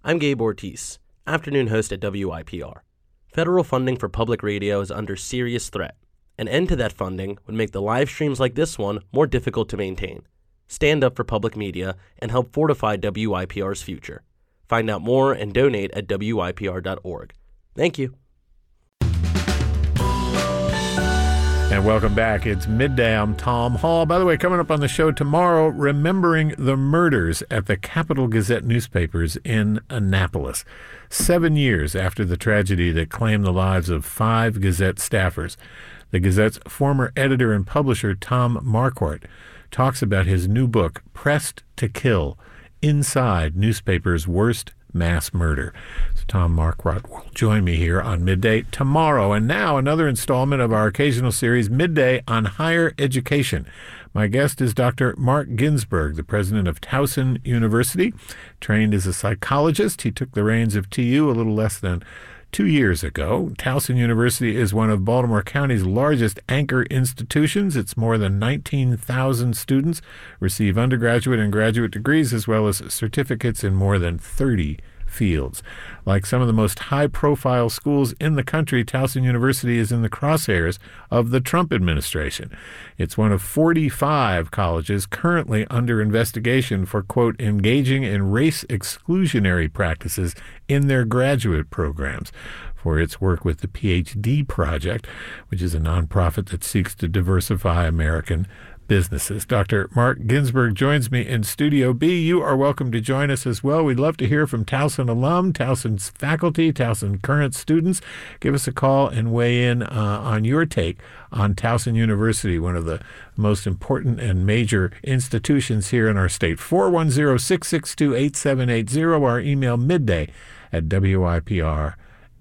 I'm Gabe Ortiz, afternoon host at WIPR. Federal funding for public radio is under serious threat. An end to that funding would make the live streams like this one more difficult to maintain. Stand up for public media and help fortify WIPR's future. Find out more and donate at WIPR.org. Thank you. And welcome back. It's midday. I'm Tom Hall. By the way, coming up on the show tomorrow, remembering the murders at the Capital Gazette newspapers in Annapolis. 7 years after the tragedy that claimed the lives of 5 Gazette staffers. The Gazette's former editor and publisher, Tom Marquardt, talks about his new book, Pressed to Kill, Inside Newspapers' Worst Mass Murder. So Tom Marquardt will join me here on Midday tomorrow. And now another installment of our occasional series, Midday on Higher Education. My guest is Dr. Mark Ginsburg, the president of Towson University. Trained as a psychologist, he took the reins of TU a little less than 2 years ago. Towson University is one of Baltimore County's largest anchor institutions. It's more than 19,000 students receive undergraduate and graduate degrees, as well as certificates in more than 30 fields. Like some of the most high-profile schools in the country, Towson University is in the crosshairs of the Trump administration. It's one of 45 colleges currently under investigation for, quote, engaging in race exclusionary practices in their graduate programs, for its work with the PhD Project, which is a nonprofit that seeks to diversify American businesses. Dr. Mark Ginsburg joins me in Studio B. You are welcome to join us as well. We'd love to hear from Towson alum, Towson's faculty, Towson current students. Give us a call and weigh in on your take on Towson University, one of the most important and major institutions here in our state. 410-662-8780, our email midday@WIPR.org.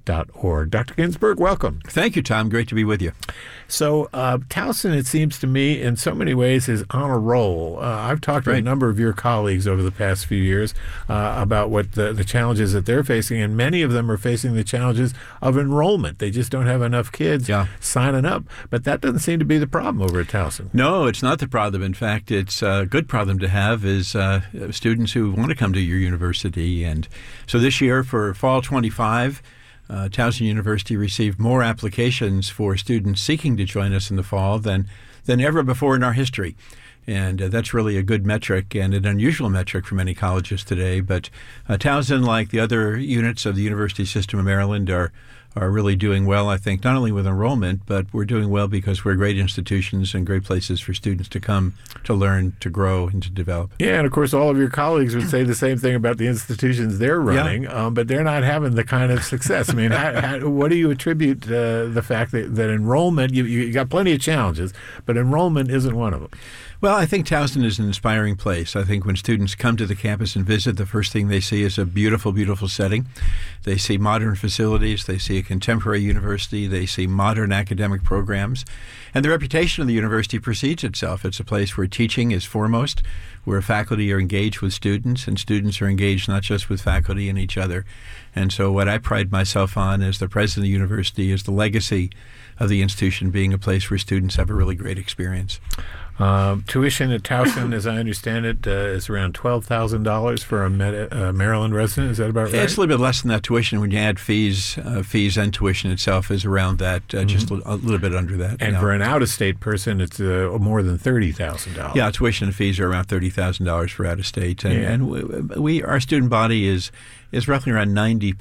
Dr. Ginsburg, welcome. Thank you, Tom. Great to be with you. So Towson, it seems to me, in so many ways, is on a roll. I've talked to a number of your colleagues over the past few years about what the challenges that they're facing, and many of them are facing the challenges of enrollment. They just don't have enough kids signing up. But that doesn't seem to be the problem over at Towson. No, it's not the problem. In fact, it's a good problem to have is students who want to come to your university. And so this year for Fall 25, Towson University received more applications for students seeking to join us in the fall than ever before in our history. And that's really a good metric and an unusual metric for many colleges today. But Towson, like the other units of the University System of Maryland, are really doing well, I think, not only with enrollment, but we're doing well because we're great institutions and great places for students to come to learn, to grow, and to develop. Yeah, and of course, all of your colleagues would say the same thing about the institutions they're running, but they're not having the kind of success. I mean, what do you attribute the fact that enrollment, you got plenty of challenges, but enrollment isn't one of them? Well, I think Towson is an inspiring place. I think when students come to the campus and visit, the first thing they see is a beautiful, beautiful setting. They see modern facilities. They see a contemporary university. They see modern academic programs. And the reputation of the university precedes itself. It's a place where teaching is foremost, where faculty are engaged with students, and students are engaged not just with faculty and each other. And so what I pride myself on as the president of the university is the legacy of the institution being a place where students have a really great experience. Tuition at Towson, as I understand it, is around $12,000 for a Maryland resident. Is that about right? It's a little bit less than that tuition. When you add fees and tuition itself is around that, just a little bit under that. And for an out-of-state person, it's more than $30,000. Yeah, tuition and fees are around $30,000 for out-of-state. And our student body is roughly around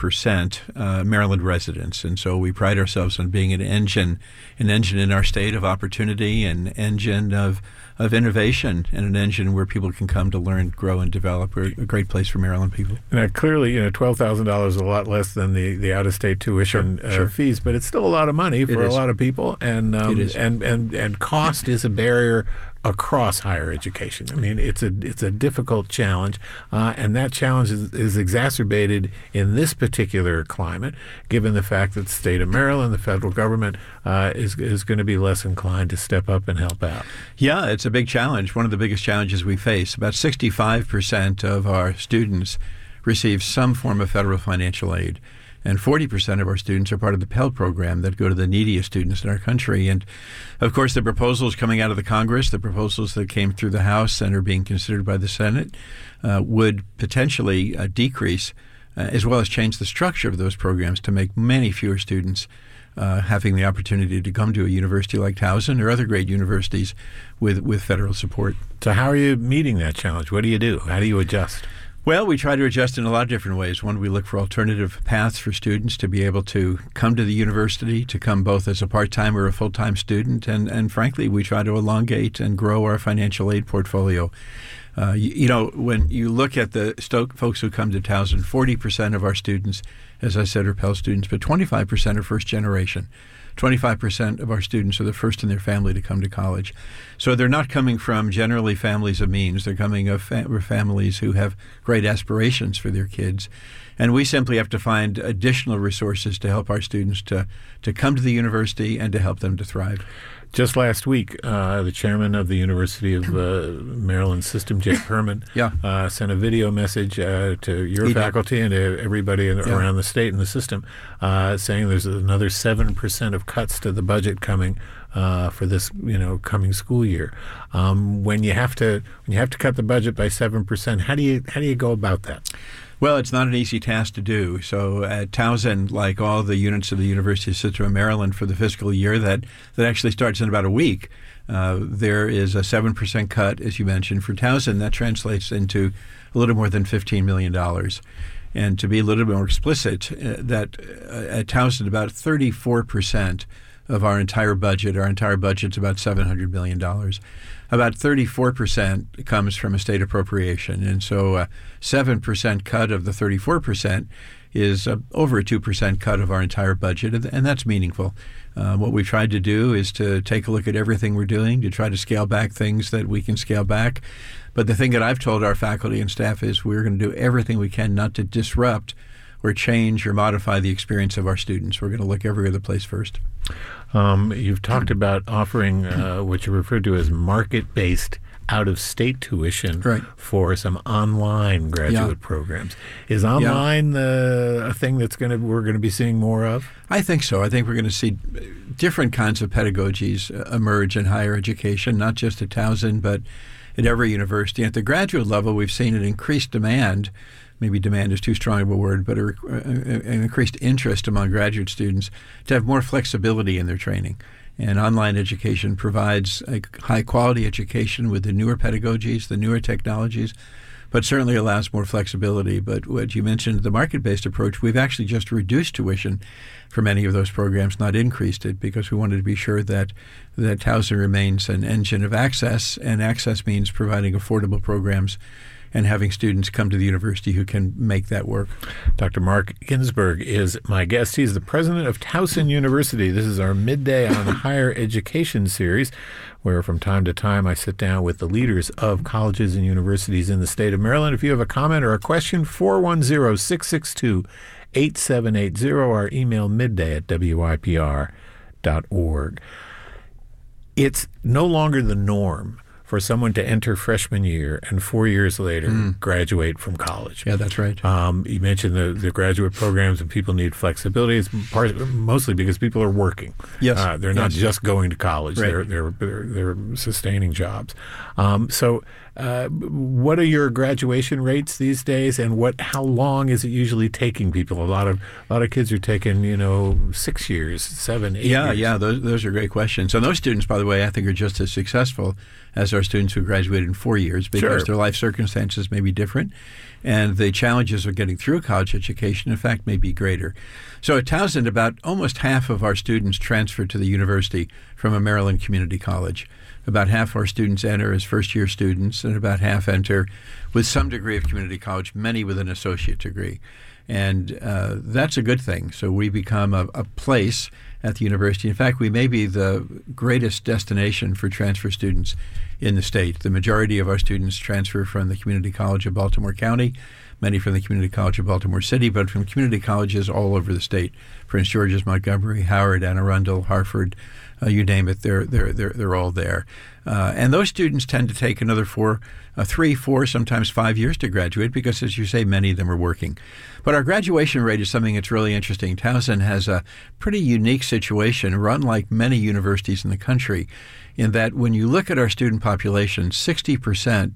90% Maryland residents. And so we pride ourselves on being an engine in our state of opportunity, an engine of innovation, and an engine where people can come to learn, grow, and develop. We're a great place for Maryland people. Now, clearly, $12,000 is a lot less than the out-of-state tuition fees, but it's still a lot of money for a lot of people. And it is. And cost is a barrier across higher education. I mean, it's a difficult challenge, and that challenge is exacerbated in this particular climate, given the fact that the state of Maryland, the federal government, is going to be less inclined to step up and help out. Yeah, it's a big challenge. One of the biggest challenges we face. About 65% of our students receive some form of federal financial aid. And 40% of our students are part of the Pell Program that go to the neediest students in our country. And, of course, the proposals coming out of the Congress, the proposals that came through the House and are being considered by the Senate, would potentially decrease as well as change the structure of those programs to make many fewer students having the opportunity to come to a university like Towson or other great universities with federal support. So how are you meeting that challenge? What do you do? How do you adjust? Well, we try to adjust in a lot of different ways. One, we look for alternative paths for students to be able to come to the university, to come both as a part-time or a full-time student. And frankly, we try to elongate and grow our financial aid portfolio. When you look at the folks who come to Towson, 40% of our students, as I said, are Pell students, but 25% are first generation. 25% of our students are the first in their family to come to college. So they're not coming from generally families of means. They're coming from families who have great aspirations for their kids. And we simply have to find additional resources to help our students to come to the university and to help them to thrive. Just last week, the chairman of the University of Maryland System, Jake Herman, sent a video message to your faculty and to everybody around the state and the system, saying there's another 7% of cuts to the budget coming for this, coming school year. When you have to cut the budget by 7%, how do you go about that? Well, it's not an easy task to do. So at Towson, like all the units of the University of Central Maryland for the fiscal year that actually starts in about a week, there is a 7% cut, as you mentioned. For Towson, that translates into a little more than $15 million. And to be a little bit more explicit, that at Towson, about 34% of our entire budget's about $700 million. About 34% comes from a state appropriation. And so a 7% cut of the 34% is over a 2% cut of our entire budget, and that's meaningful. What we've tried to do is to take a look at everything we're doing, to try to scale back things that we can scale back. But the thing that I've told our faculty and staff is we're going to do everything we can not to disrupt or change or modify the experience of our students. We're going to look every other place first. You've talked about offering what you referred to as market-based out-of-state tuition for some online graduate programs. Is online a thing we're going to be seeing more of? I think so. I think we're going to see different kinds of pedagogies emerge in higher education, not just at Towson, but at every university. At the graduate level, we've seen an increased demand. Maybe demand is too strong of a word, but an increased interest among graduate students to have more flexibility in their training. And online education provides a high-quality education with the newer pedagogies, the newer technologies, but certainly allows more flexibility. But what you mentioned, the market-based approach, we've actually just reduced tuition for many of those programs, not increased it, because we wanted to be sure that Towson remains an engine of access, and access means providing affordable programs and having students come to the university who can make that work. Dr. Mark Ginsberg is my guest. He's the president of Towson University. This is our Midday on Higher Education series, where from time to time I sit down with the leaders of colleges and universities in the state of Maryland. If you have a comment or a question, 410-662-8780, our email midday@wipr.org. It's no longer the norm for someone to enter freshman year and 4 years later graduate from college. Yeah, that's right. You mentioned the graduate programs and people need flexibility. It's mostly because people are working. Yes. They're not just going to college. Right. They're sustaining jobs. So what are your graduation rates these days, and how long is it usually taking people? A lot of kids are taking 6 years, 7, 8 years. Yeah. Those are great questions. And those students, by the way, I think are just as successful as our students who graduated in 4 years, because their life circumstances may be different, and the challenges of getting through college education, in fact, may be greater. So at Towson, about almost half of our students transfer to the university from a Maryland community college. About half our students enter as first-year students, and about half enter with some degree of community college, many with an associate degree. And that's a good thing. So we become a place at the university. In fact, we may be the greatest destination for transfer students in the state. The majority of our students transfer from the Community College of Baltimore County, many from the Community College of Baltimore City, but from community colleges all over the state. Prince George's, Montgomery, Howard, Anne Arundel, Hartford, you name it, they're all there. And those students tend to take another 3, 4, sometimes 5 years to graduate because, as you say, many of them are working. But our graduation rate is something that's really interesting. Towson has a pretty unique situation, run like many universities in the country, in that when you look at our student population, 60%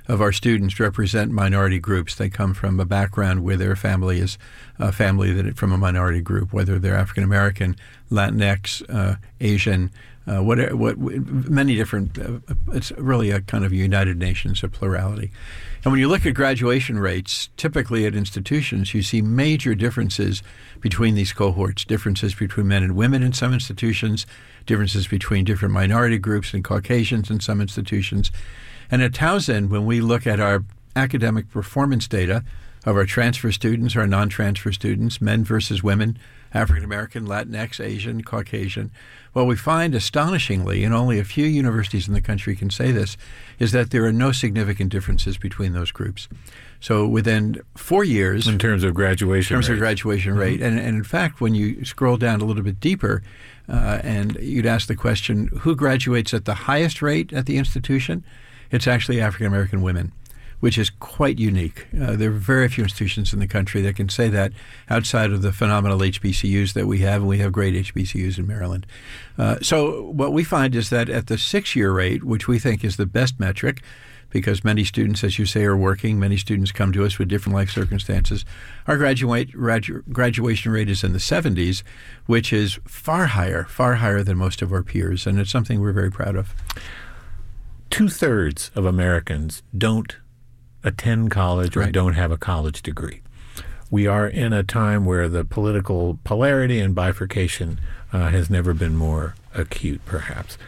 of our students represent minority groups. They come from a background where their family is a family that from a minority group, whether they're African American, Latinx, Asian, many different. It's really a kind of United Nations of plurality. And when you look at graduation rates, typically at institutions, you see major differences between these cohorts, differences between men and women in some institutions, differences between different minority groups and Caucasians in some institutions. And at Towson, when we look at our academic performance data of our transfer students, our non-transfer students, men versus women, African American, Latinx, Asian, Caucasian, what we find astonishingly, and only a few universities in the country can say this, is that there are no significant differences between those groups. So within 4 years... In terms of graduation rate. And in fact, when you scroll down a little bit deeper and you'd ask the question, who graduates at the highest rate at the institution? It's actually African American women, which is quite unique. There are very few institutions in the country that can say that outside of the phenomenal HBCUs that we have, and we have great HBCUs in Maryland. So what we find is that at the 6-year rate, which we think is the best metric, because many students, as you say, are working, many students come to us with different life circumstances, our graduation rate is in the 70s, which is far higher than most of our peers, and it's something we're very proud of. 2/3 of Americans don't attend college or don't have a college degree. We are in a time where the political polarity and bifurcation has never been more acute, perhaps.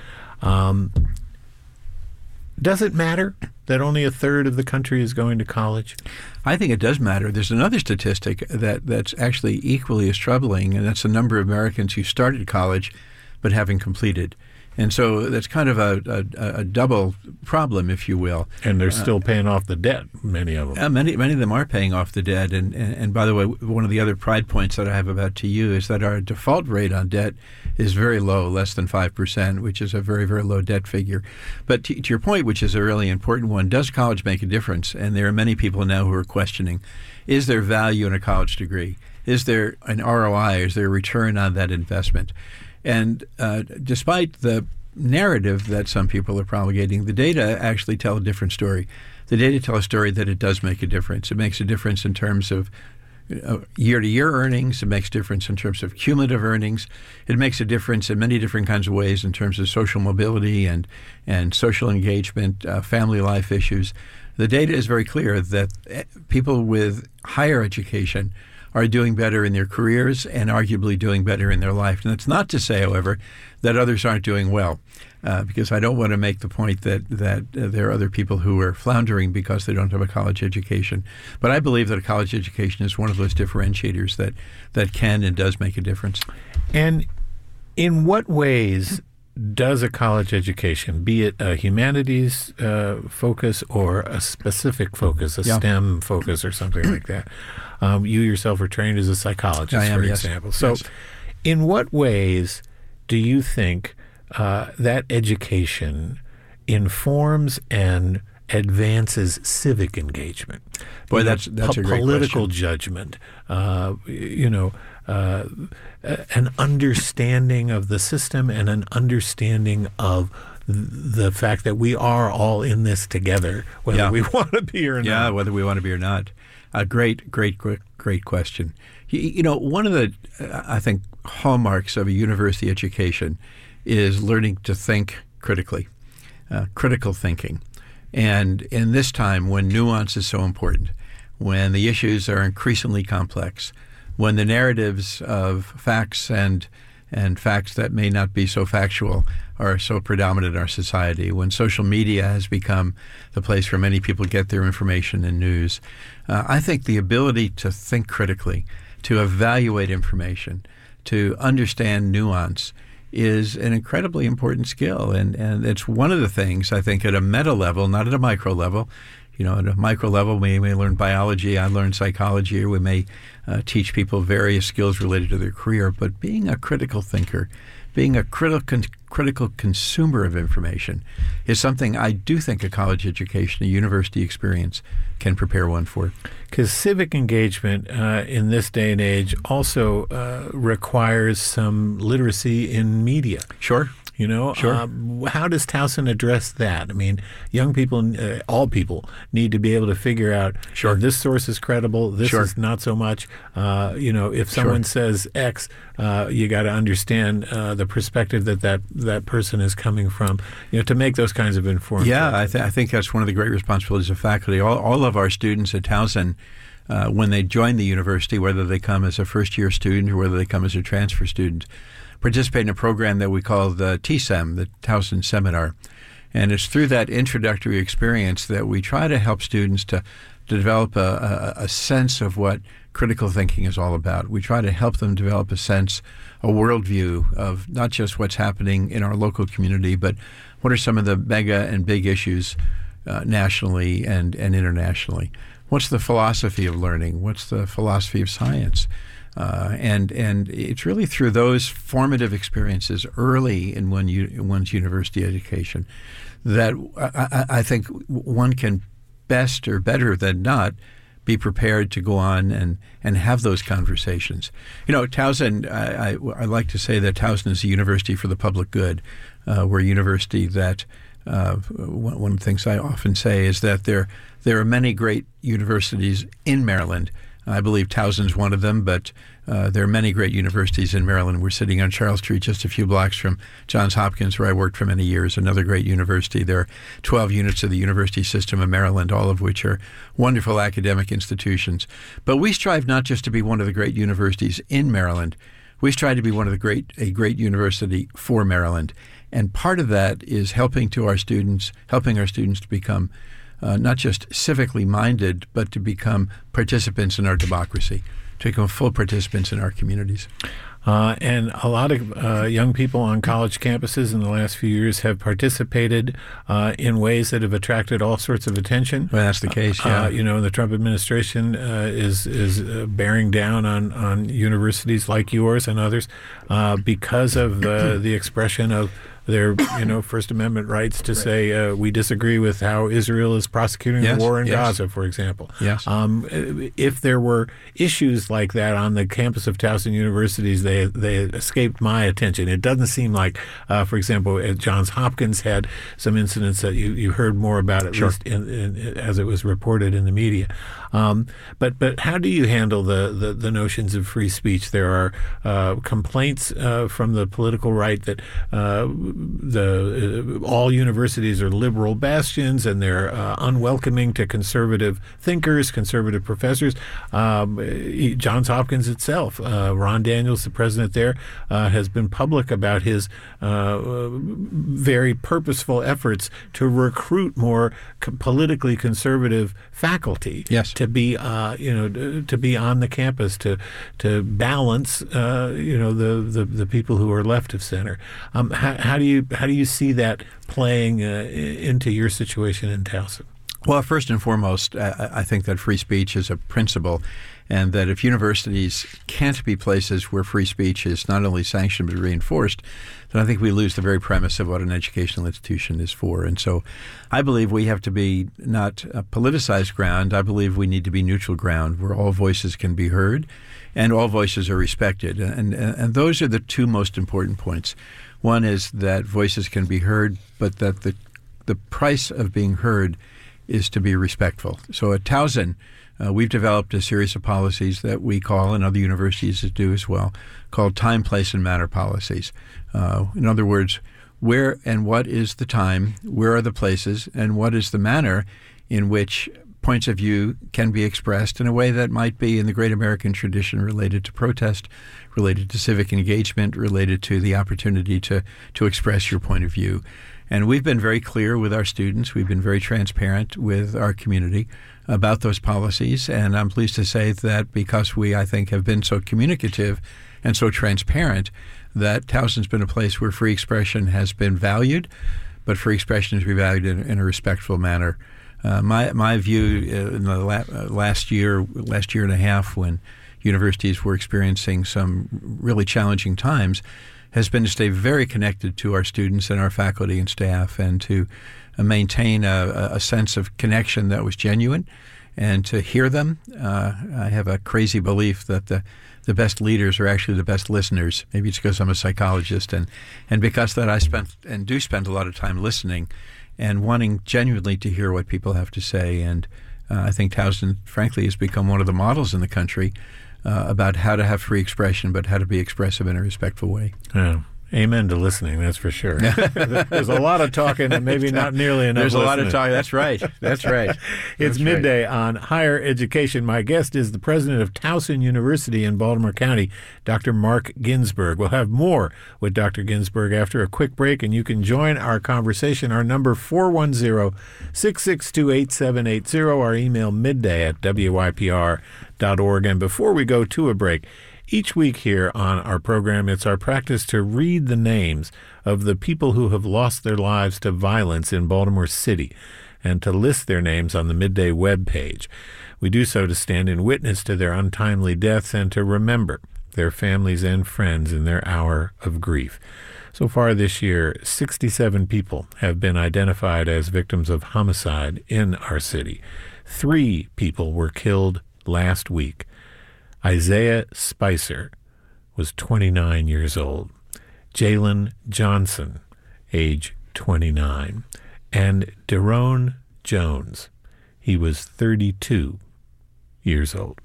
Does it matter that only 1/3 of the country is going to college? I think it does matter. There's another statistic that's actually equally as troubling, and that's the number of Americans who started college but haven't completed. And so that's kind of a double problem, if you will. And they're still paying off the debt, many of them. Many of them are paying off the debt. And by the way, one of the other pride points that I have about TU is that our default rate on debt is very low, less than 5%, which is a very, very low debt figure. But to your point, which is a really important one, does college make a difference? And there are many people now who are questioning, is there value in a college degree? Is there an ROI? Is there a return on that investment? And despite the narrative that some people are promulgating, the data actually tell a different story. The data tell a story that it does make a difference. It makes a difference in terms of year-to-year earnings. It makes a difference in terms of cumulative earnings. It makes a difference in many different kinds of ways in terms of social mobility and social engagement, family life issues. The data is very clear that people with higher education are doing better in their careers and arguably doing better in their life. And that's not to say, however, that others aren't doing well, because I don't want to make the point that there are other people who are floundering because they don't have a college education. But I believe that a college education is one of those differentiators that can and does make a difference. And in what ways does a college education, be it a humanities focus or a specific focus, a STEM focus or something like that? You yourself are trained as a psychologist, for example. So in what ways do you think that education informs and advances civic engagement? Boy, that's a great question. Political judgment, an understanding of the system and an understanding of the fact that we are all in this together, whether we want to be or not. Yeah, whether we want to be or not. A great question. One of the, I think, hallmarks of a university education is learning to think critically, critical thinking. And in this time when nuance is so important, when the issues are increasingly complex, when the narratives of facts and facts that may not be so factual are so predominant in our society, when social media has become the place where many people get their information and news, I think the ability to think critically, to evaluate information, to understand nuance is an incredibly important skill. And it's one of the things, I think, at a meta level, not at a micro level. At a micro level, we may learn biology, I learn psychology, or we may teach people various skills related to their career. But being a critical thinker, being a critical consumer of information is something I do think a college education, a university experience can prepare one for. Because civic engagement in this day and age also requires some literacy in media. Sure. Sure. How does Towson address that? I mean, young people, all people, need to be able to figure out, Sure. This source is credible, this Sure. is not so much. If someone says X, you got to understand the perspective that person is coming from, to make those kinds of informed Yeah, I think that's one of the great responsibilities of faculty. All of our students at Towson, when they join the university, whether they come as a first-year student or whether they come as a transfer student, participate in a program that we call the TSEM, the Towson Seminar. And it's through that introductory experience that we try to help students to develop a sense of what critical thinking is all about. We try to help them develop a sense, a worldview of not just what's happening in our local community, but what are some of the mega and big issues nationally and internationally. What's the philosophy of learning? What's the philosophy of science? And it's really through those formative experiences early in one's university education that I think one can best or better than not be prepared to go on and have those conversations. Towson, I like to say that Towson is a university for the public good. We're a university that one of the things I often say is that there are many great universities in Maryland. I believe Towson's one of them, but there are many great universities in Maryland. We're sitting on Charles Street, just a few blocks from Johns Hopkins, where I worked for many years, another great university. There are 12 units of the University System of Maryland, all of which are wonderful academic institutions. But we strive not just to be one of the great universities in Maryland. We strive to be a great university for Maryland. And part of that is helping our students to become not just civically minded, but to become participants in our democracy, to become full participants in our communities. And a lot of young people on college campuses in the last few years have participated in ways that have attracted all sorts of attention. Well, that's the case, yeah. The Trump administration is bearing down on universities like yours and others because of the expression of their First Amendment rights to say we disagree with how Israel is prosecuting the war in Gaza, for example. Yes. If there were issues like that on the campus of Towson universities, they escaped my attention. It doesn't seem like, for example, Johns Hopkins had some incidents that you heard more about, at least as it was reported in the media. But how do you handle the notions of free speech? There are complaints from the political right that all universities are liberal bastions and they're unwelcoming to conservative thinkers, conservative professors. Johns Hopkins itself, Ron Daniels, the president there, has been public about his very purposeful efforts to recruit more politically conservative faculty to be to be on the campus to balance the people who are left of center. How do you see that playing into your situation in Towson? Well, first and foremost, I think that free speech is a principle, and that if universities can't be places where free speech is not only sanctioned but reinforced, then I think we lose the very premise of what an educational institution is for. And so I believe we have to be not a politicized ground. I believe we need to be neutral ground where all voices can be heard and all voices are respected. And those are the two most important points. One is that voices can be heard, but that the price of being heard is to be respectful. So at Towson, we've developed a series of policies that we call, and other universities do as well, called time, place, and manner policies. In other words, where and what is the time, where are the places, and what is the manner in which points of view can be expressed in a way that might be in the great American tradition related to protest, related to civic engagement, related to the opportunity to express your point of view. And we've been very clear with our students. We've been very transparent with our community about those policies. And I'm pleased to say that because we, I think, have been so communicative and so transparent, that Towson's been a place where free expression has been valued, but free expression is to be valued in a respectful manner. My view in the last year and a half, when universities were experiencing some really challenging times, has been to stay very connected to our students and our faculty and staff, and to maintain a sense of connection that was genuine and to hear them. I have a crazy belief that the best leaders are actually the best listeners. Maybe it's because I'm a psychologist, and because that I do spend a lot of time listening and wanting genuinely to hear what people have to say. And I think Towson, frankly, has become one of the models in the country about how to have free expression, but how to be expressive in a respectful way. Yeah. Amen to listening, that's for sure. There's a lot of talking and maybe not nearly enough There's listening. a lot of talking. That's right. That's right. It's midday on Higher Education. My guest is the president of Towson University in Baltimore County, Dr. Mark Ginsburg. We'll have more with Dr. Ginsburg after a quick break, and you can join our conversation. Our number 410-662-8780. Our email midday@wypr.org. And before we go to a break, each week here on our program, it's our practice to read the names of the people who have lost their lives to violence in Baltimore City and to list their names on the Midday webpage. We do so to stand in witness to their untimely deaths and to remember their families and friends in their hour of grief. So far this year, 67 people have been identified as victims of homicide in our city. 3 people were killed last week. Isaiah Spicer was 29 years old. Jalen Johnson, age 29. And Daron Jones, he was 32 years old.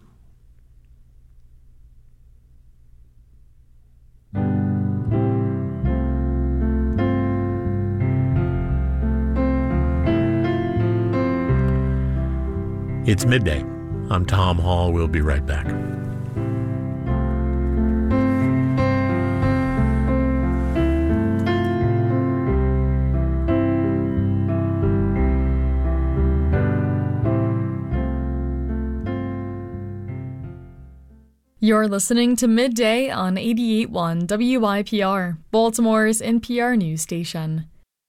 It's midday. I'm Tom Hall. We'll be right back. You're listening to Midday on 88.1 WYPR, Baltimore's NPR news station.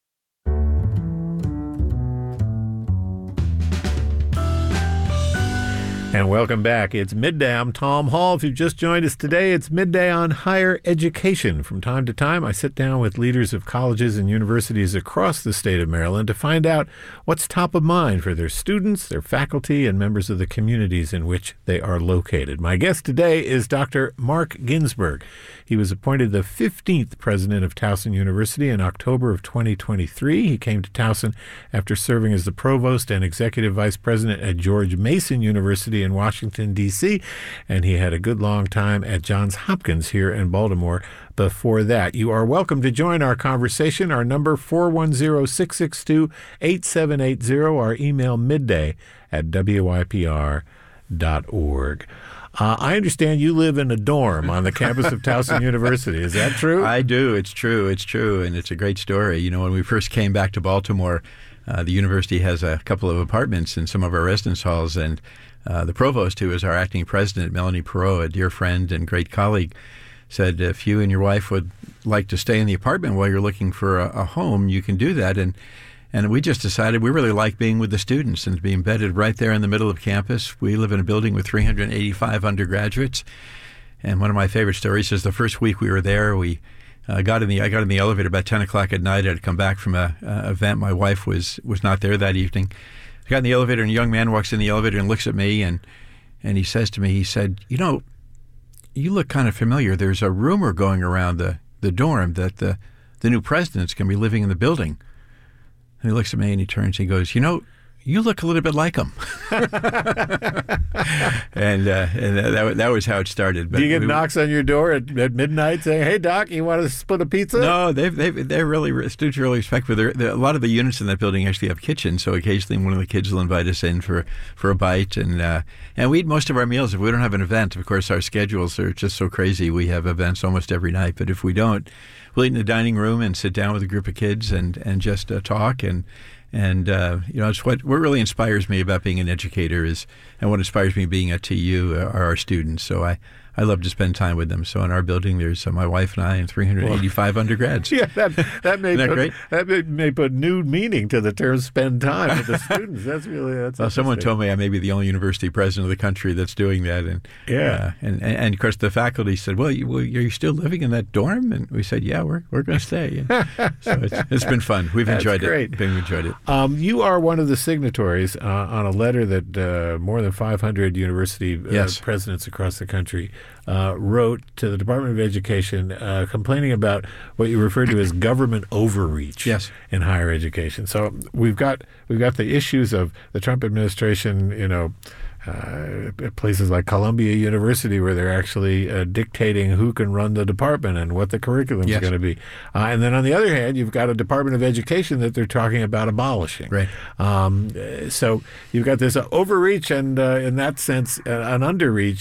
And welcome back. It's midday. I'm Tom Hall. If you've just joined us today, it's midday on higher education. From time to time, I sit down with leaders of colleges and universities across the state of Maryland to find out what's top of mind for their students, their faculty, and members of the communities in which they are located. My guest today is Dr. Mark Ginsburg. He was appointed the 15th president of Towson University in October of 2023. He came to Towson after serving as the provost and executive vice president at George Mason University in Washington, D.C., and he had a good long time at Johns Hopkins here in Baltimore before that. You are welcome to join our conversation. Our number 410-662-8780. Our email midday@wypr.org. I understand you live in a dorm on the campus of Towson University. Is that true? I do. It's true. It's true. And it's a great story. You know, when we first came back to Baltimore, the university has a couple of apartments in some of our residence halls. And the provost, who is our acting president, Melanie Perot, a dear friend and great colleague, said, if you and your wife would like to stay in the apartment while you're looking for a home, you can do that. And we just decided we really like being with the students and to be embedded right there in the middle of campus. We live in a building with 385 undergraduates. And one of my favorite stories is the first week we were there, I got in the elevator about 10 o'clock at night. I'd come back from an event. My wife was not there that evening. I got in the elevator, and a young man walks in the elevator and looks at me, and he says to me, he said, you know, you look kind of familiar. There's a rumor going around the dorm that the new president's going to be living in the building. And he looks at me and he turns and he goes, you know, you look a little bit like him. and that was how it started. But do you get knocks on your door at midnight saying, hey, Doc, you want to split a pizza? No, they're really, students are really respectful. A lot of the units in that building actually have kitchens, so occasionally one of the kids will invite us in for a bite. And we eat most of our meals. If we don't have an event, of course, our schedules are just so crazy. We have events almost every night. But if we don't, we'll eat in the dining room and sit down with a group of kids and just talk. And you know, it's what really inspires me about being an educator and what inspires me being at TU are our students. So I love to spend time with them. So in our building, there's my wife and I and 385 undergrads. Yeah, that may Isn't that put, great? that may put new meaning to the term "spend time" with the students. That's Someone told me I may be the only university president of the country that's doing that, and and of course the faculty said, "Well, are you still living in that dorm?" And we said, "Yeah, we're going to stay." So it's been fun. We've enjoyed great. it. We've enjoyed it. You are one of the signatories on a letter that more than 500 university presidents across the country wrote to the Department of Education, complaining about what you refer to as government overreach in higher education. So we've got the issues of the Trump administration, places like Columbia University, where they're actually dictating who can run the department and what the curriculum is going to be. And then on the other hand, you've got a Department of Education that they're talking about abolishing. Right. So you've got this overreach and, in that sense, an underreach,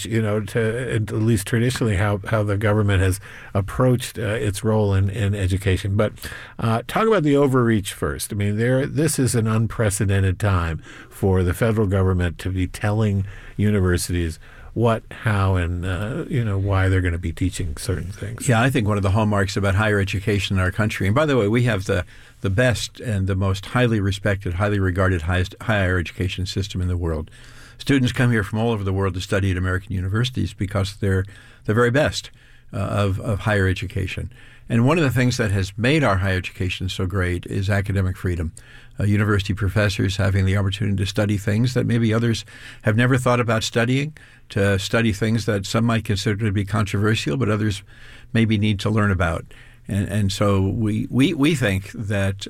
to at least traditionally how the government has approached its role in education. But talk about the overreach first. I mean, this is an unprecedented time for the federal government to be telling universities what, how, and why they're going to be teaching certain things. Yeah, I think one of the hallmarks about higher education in our country, and by the way, we have the best and the most highly respected, highly regarded higher education system in the world. Students come here from all over the world to study at American universities because they're the very best of higher education. And one of the things that has made our higher education so great is academic freedom. University professors having the opportunity to study things that maybe others have never thought about studying, to study things that some might consider to be controversial, but others maybe need to learn about. And so we think that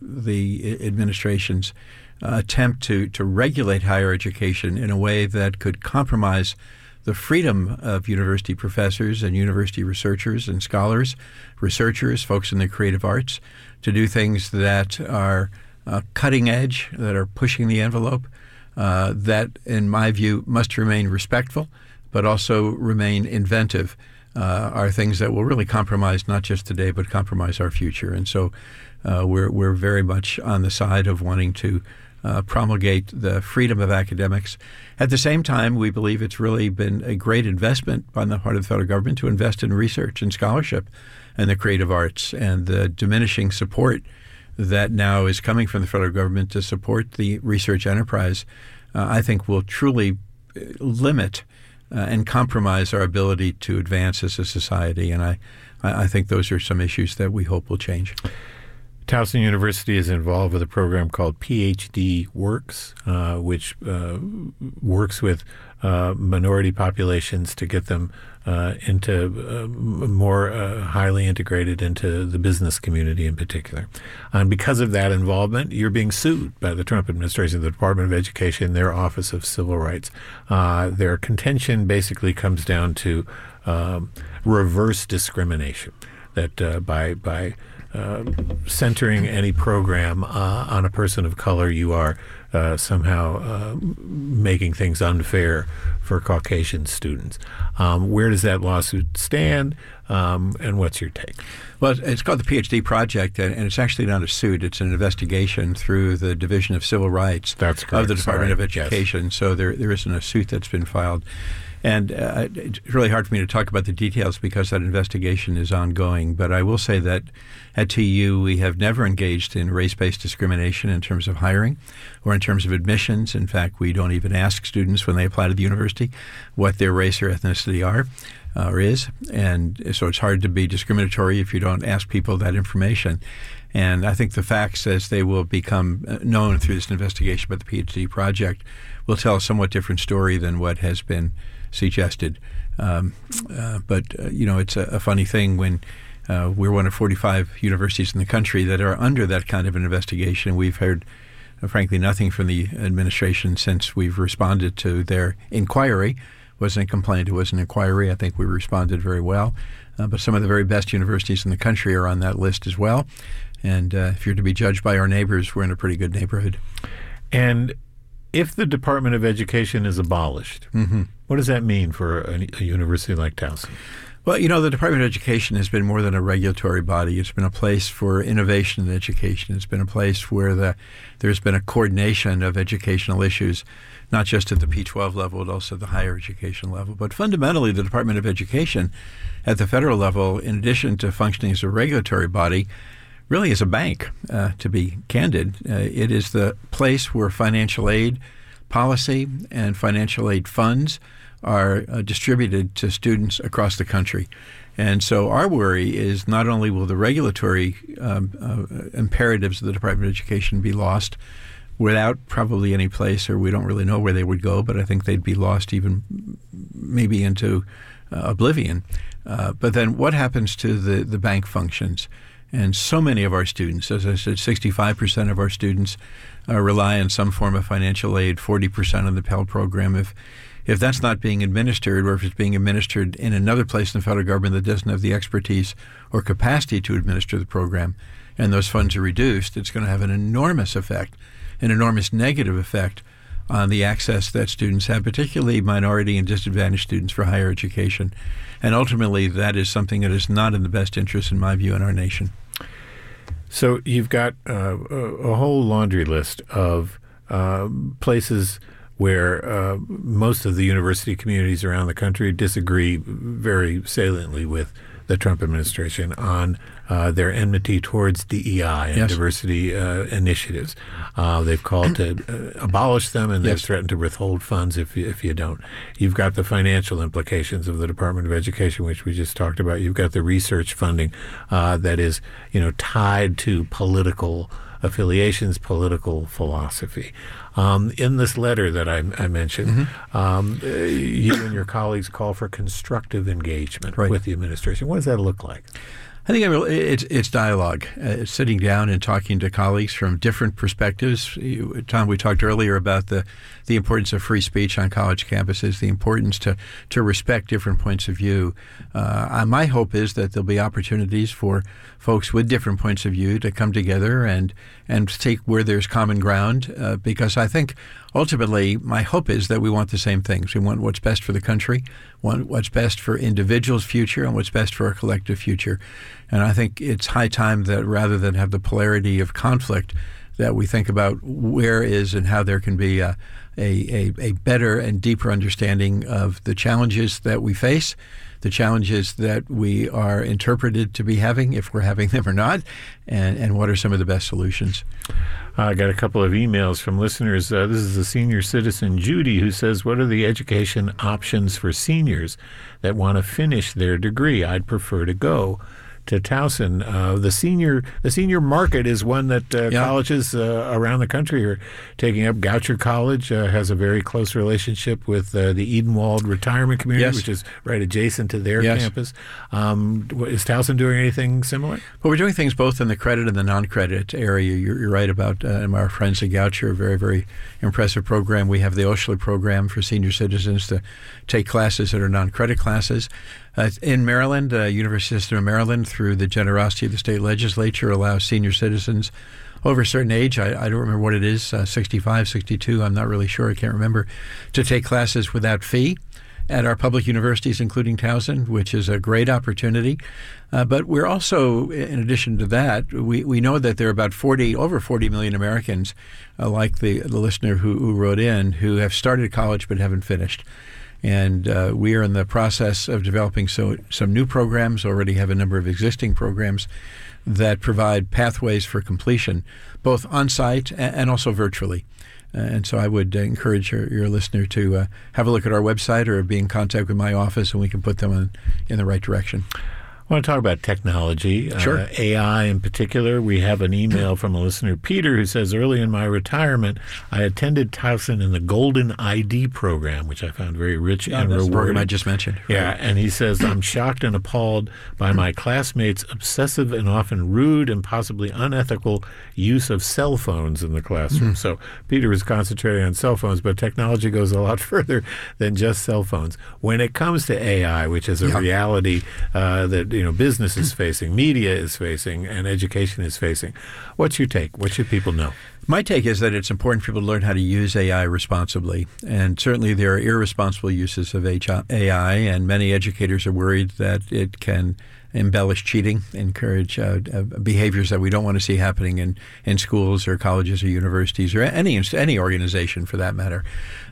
the administration's attempt to regulate higher education in a way that could compromise the freedom of university professors and university researchers and scholars, researchers, folks in the creative arts, to do things that are cutting edge, that are pushing the envelope, that, in my view, must remain respectful, but also remain inventive, are things that will really compromise not just today, but compromise our future. And so we're very much on the side of wanting to promulgate the freedom of academics. At the same time, we believe it's really been a great investment on the part of the federal government to invest in research and scholarship and the creative arts, and the diminishing support that now is coming from the federal government to support the research enterprise, I think will truly limit and compromise our ability to advance as a society. And I think those are some issues that we hope will change. Towson University is involved with a program called PhD Works, which works with minority populations to get them into more highly integrated into the business community in particular. And because of that involvement, you're being sued by the Trump administration, the Department of Education, their Office of Civil Rights. Their contention basically comes down to reverse discrimination, that by centering any program on a person of color, you are somehow making things unfair for Caucasian students. Where does that lawsuit stand, and what's your take? Well, it's called the PhD Project, and it's actually not a suit. It's an investigation through the Division of Civil Rights of the Department of Education. Yes. So there isn't a suit that's been filed. And it's really hard for me to talk about the details because that investigation is ongoing. But I will say that at TU, we have never engaged in race-based discrimination in terms of hiring or in terms of admissions. In fact, we don't even ask students when they apply to the university what their race or ethnicity are or is. And so it's hard to be discriminatory if you don't ask people that information. And I think the facts, as they will become known through this investigation by the PhD Project, will tell a somewhat different story than what has been suggested. But it's a funny thing when we're one of 45 universities in the country that are under that kind of an investigation. We've heard, frankly, nothing from the administration since we've responded to their inquiry. It wasn't a complaint, it was an inquiry. I think we responded very well. But some of the very best universities in the country are on that list as well. And if you're to be judged by our neighbors, we're in a pretty good neighborhood. And if the Department of Education is abolished, what does that mean for a university like Towson? Well, the Department of Education has been more than a regulatory body. It's been a place for innovation in education. It's been a place where there's been a coordination of educational issues, not just at the P-12 level, but also at the higher education level. But fundamentally, the Department of Education at the federal level, in addition to functioning as a regulatory body, really is a bank, to be candid. It is the place where financial aid policy and financial aid funds are distributed to students across the country. And so our worry is not only will the regulatory imperatives of the Department of Education be lost without probably any place, or we don't really know where they would go, but I think they'd be lost even maybe into oblivion. But then what happens to the bank functions? And so many of our students, as I said, 65% of our students rely on some form of financial aid, 40% on the Pell program. If that's not being administered, or if it's being administered in another place in the federal government that doesn't have the expertise or capacity to administer the program, and those funds are reduced, it's going to have an enormous effect, an enormous negative effect on the access that students have, particularly minority and disadvantaged students, for higher education. And ultimately, that is something that is not in the best interest, in my view, in our nation. So you've got a whole laundry list of places where most of the university communities around the country disagree very saliently with the Trump administration on their enmity towards DEI and diversity initiatives. They've called to abolish them, and they've threatened to withhold funds if you don't. You've got the financial implications of the Department of Education, which we just talked about. You've got the research funding that is, tied to political affiliations, political philosophy. In this letter that I mentioned, you and your colleagues call for constructive engagement with the administration. What does that look like? I think it's dialogue. It's sitting down and talking to colleagues from different perspectives. Tom, we talked earlier about the importance of free speech on college campuses, the importance to respect different points of view. My hope is that there'll be opportunities for folks with different points of view to come together and take where there's common ground, because I think ultimately my hope is that we want the same things. We want what's best for the country, want what's best for individuals' future, and what's best for our collective future. And I think it's high time that rather than have the polarity of conflict, that we think about where is and how there can be a better and deeper understanding of the challenges that we face, the challenges that we are interpreted to be having, if we're having them or not, and what are some of the best solutions. I got a couple of emails from listeners. This is a senior citizen, Judy, who says, what are the education options for seniors that want to finish their degree? I'd prefer to go to Towson. The senior market is one that colleges around the country are taking up. Goucher College has a very close relationship with the Edenwald retirement community, which is right adjacent to their campus. Is Towson doing anything similar? Well, we're doing things both in the credit and the non-credit area. You're right about our friends at Goucher, a very, very impressive program. We have the Oshler program for senior citizens to take classes that are non-credit classes. In Maryland, University System of Maryland, through the generosity of the state legislature, allows senior citizens over a certain age, I don't remember what it is, 65, 62, I'm not really sure, I can't remember, to take classes without fee at our public universities, including Towson, which is a great opportunity. But we're also, in addition to that, we know that there are about over 40 million Americans, like the listener who wrote in, who have started college but haven't finished. And we are in the process of developing some new programs, already have a number of existing programs that provide pathways for completion, both on-site and also virtually. And so I would encourage your listener to have a look at our website or be in contact with my office, and we can put them in the right direction. I want to talk about technology, Sure. AI in particular. We have an email from a listener, Peter, who says, early in my retirement, I attended Towson in the Golden ID program, which I found very rich and that's rewarding. the program I just mentioned. Right. Yeah, and he says, I'm shocked and appalled by my classmates' obsessive and often rude and possibly unethical use of cell phones in the classroom. So Peter was concentrating on cell phones, but technology goes a lot further than just cell phones. When it comes to AI, which is a reality that business is facing, media is facing, and education is facing, what's your take? What should people know? My take is that it's important for people to learn how to use AI responsibly. And certainly there are irresponsible uses of AI, and many educators are worried that it can embellish cheating, encourage behaviors that we don't want to see happening in schools or colleges or universities or any organization for that matter.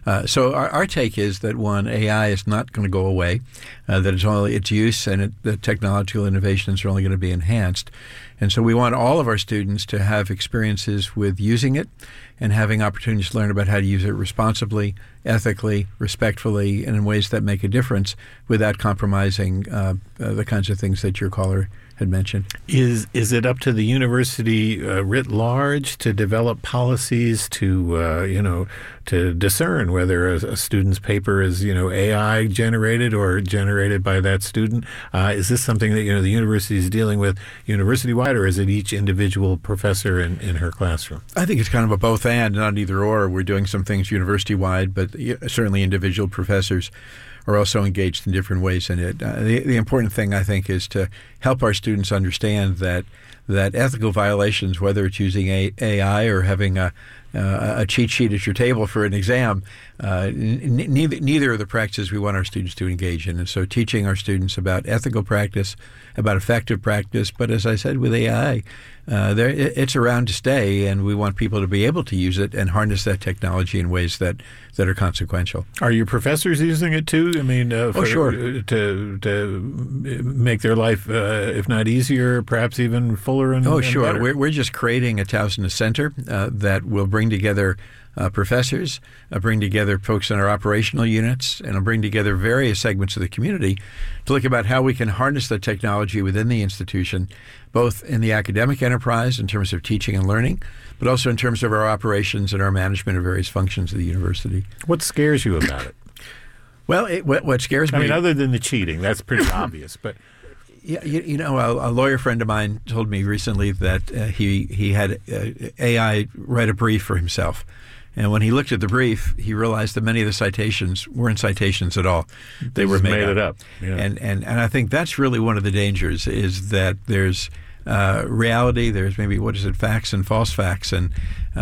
So our take is that, one, AI is not going to go away, that its use and the technological innovations are only going to be enhanced. And so we want all of our students to have experiences with using it and having opportunities to learn about how to use it responsibly, ethically, respectfully, and in ways that make a difference without compromising the kinds of things that your caller had mentioned. Is it up to the university writ large to develop policies to discern whether a student's paper is AI generated or generated by that student? Is this something that the university is dealing with university-wide, or is it each individual professor in her classroom? I think it's kind of a both and, not either or. We're doing some things university-wide, but certainly individual professors are also engaged in different ways in it. The important thing, I think, is to help our students understand that ethical violations, whether it's using AI or having a cheat sheet at your table for an exam, neither are the practices we want our students to engage in. And so teaching our students about ethical practice, about effective practice, but as I said, with AI, it's around to stay, and we want people to be able to use it and harness that technology in ways that are consequential. Are your professors using it too? I mean, sure. To make their life, if not easier, perhaps even fuller and sure. better? We're just creating a Towson Center that will bring together professors, bring together folks in our operational units, and bring together various segments of the community to look about how we can harness the technology within the institution, both in the academic enterprise in terms of teaching and learning, but also in terms of our operations and our management of various functions of the university. What scares you about it? Well, what scares me... I mean, other than the cheating, that's pretty obvious, but... Yeah, a lawyer friend of mine told me recently that he had AI write a brief for himself. And when he looked at the brief, he realized that many of the citations weren't citations at all. They were made it up. Yeah. And I think that's really one of the dangers, is that there's reality, there's maybe, facts and false facts. And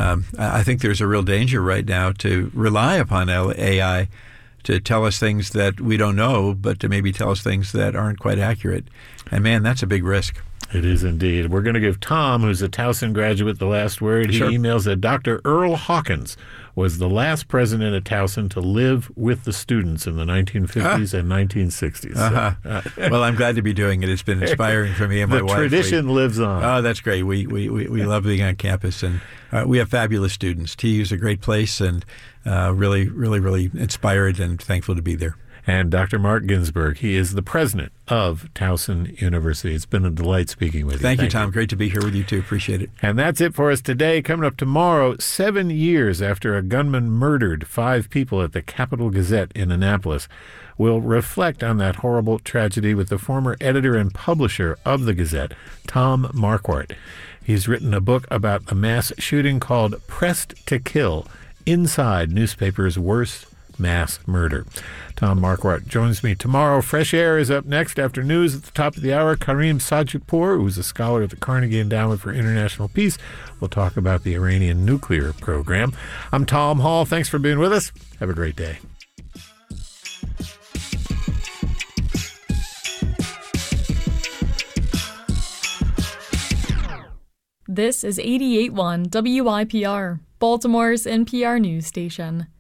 I think there's a real danger right now to rely upon AI to tell us things that we don't know, but to maybe tell us things that aren't quite accurate. And man, that's a big risk. It is indeed. We're going to give Tom, who's a Towson graduate, the last word. Sure. He emails that Dr. Earl Hawkins was the last president at Towson to live with the students in the 1950s and 1960s. So, well, I'm glad to be doing it. It's been inspiring for me and my wife. The tradition lives on. Oh, that's great. We love being on campus, and we have fabulous students. TU is a great place, and really, really, really inspired and thankful to be there. And Dr. Mark Ginsburg, he is the president of Towson University. It's been a delight speaking with you. Thank you, Tom. Great to be here with you, too. Appreciate it. And that's it for us today. Coming up tomorrow, 7 years after a gunman murdered 5 people at the Capital Gazette in Annapolis, we'll reflect on that horrible tragedy with the former editor and publisher of the Gazette, Tom Marquardt. He's written a book about the mass shooting called Pressed to Kill, Inside Newspaper's Worst Mass Murder. Tom Marquardt joins me tomorrow. Fresh Air is up next after news at the top of the hour. Karim Sajidpour, who's a scholar at the Carnegie Endowment for International Peace, will talk about the Iranian nuclear program. I'm Tom Hall. Thanks for being with us. Have a great day. This is 88.1 WIPR, Baltimore's NPR news station.